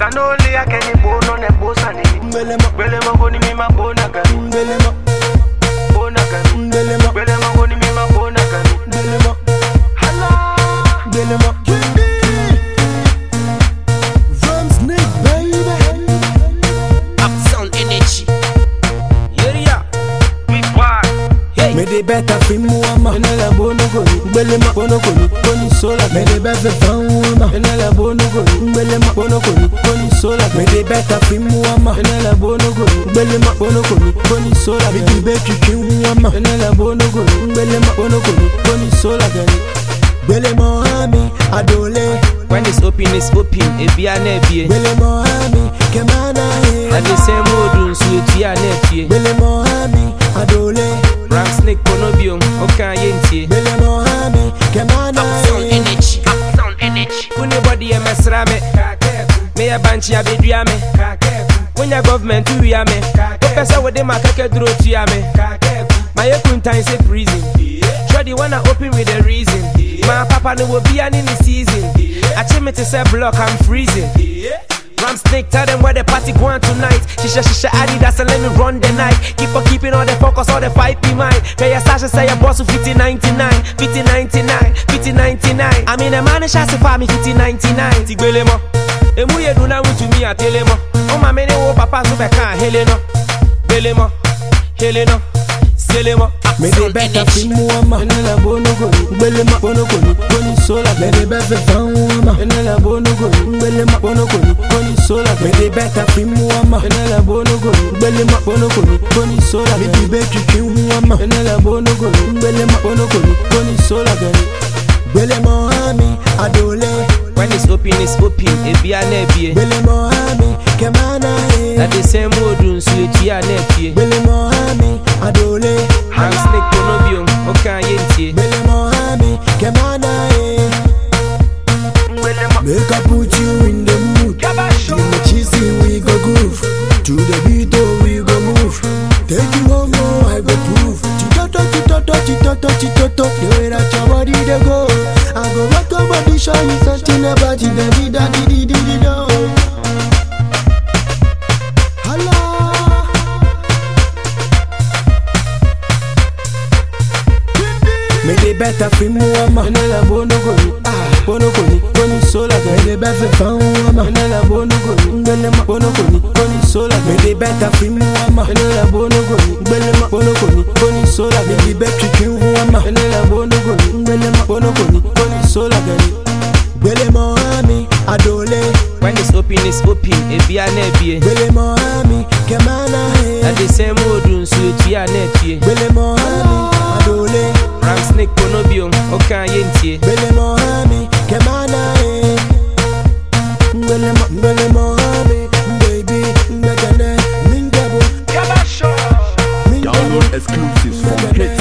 Manoli I can bono ne bosani. Belema goni mi ma bona gani. Bona gani. Belema goni mi ma bona gani. Hala. From Snake baby. Upsound energy. Yeah. Big why. Hey. Me de better fi muama. Enela bono goni. Belema Bono goni. Goni sola. me de better fan woman. Enela bono goni. Belema Bono goni. Goni sola. me de better fi muama. Enela bono goni. Belema Bono goni. Goni sola. me de better fi woman. Enela bono goni. Belema Bono goni. Goni sola gani. Belema ami adole. When it's open, if you are nebie. Belema ami kemana he. At the same mood, so if you are nebie. Belema ami adole. Ram snake ponobium, okay, yentie. Belema ami kemana Upsound he. energy. Upsound energy. Unibody a mesrame. Me a banchi a bedriame. When your government to me. Professor with them a kake draw to me. My kuntain say prison. Sure the wanna open with a reason. My papa no will be an in the season. I tell me to say block, I'm freezing. Ram snake, tell them where the party going tonight. Shisha, Adidas, and let me run the night. Keep on keeping all the focus, all the fight be mine. Pay your Sasha, say your boss with 5099, 5099, 5099. I mean, a man is shot for me 5099. Tigbelemo, Emuye do now to me, I tell him. Oh, my many old papa, so I can't Heleno, Belemo, Heleno, Selemo. Me de better fi muama. Enela bono goni. Belema Bono goni. Goni sola. me de better fan woman. Enela bono goni. Belema Bono goni. Goni sola. me de better fi muama. Enela bono goni. Belema Bono goni. Goni sola. me de better fi woman. Enela bono goni. Belema Bono goni. Goni sola gani. Belema ami adole. When it's open, if you are nebie. Belema ami kemana he. At the same mood, so if you are nebie. Belema ami adole. Ram snake ponobium, okay, yentie. Belema ami kemana he. Make I put you in the mood. In the cheesy we go groove. To the beat oh we go move. Take you home oh I go prove. Chitoto. The way that your body they go. I go rock your body, show you something about it. Da-di-da-di-di-di-do. Me de better fi muama. Enela bono goni. Bono goni. Goni sola Me gani. de better fan woman. Enela bono goni. Bono goni. Goni sola Me gani. de better fi muama. Enela bono goni. Bono goni. Goni sola Me gani. de better fi woman. Enela bono goni. Bono goni. Goni sola gani. Belema ami adole. When it's open, if you are nebie. Belema ami kemana At he. the same mood, so if you are nebie. Belema ami adole. Ram snake ponobium, okay, yentie. Belema ami kemana he. Belema ami baby mbekane mingabo. Yabasho. Mingabo. Download exclusives from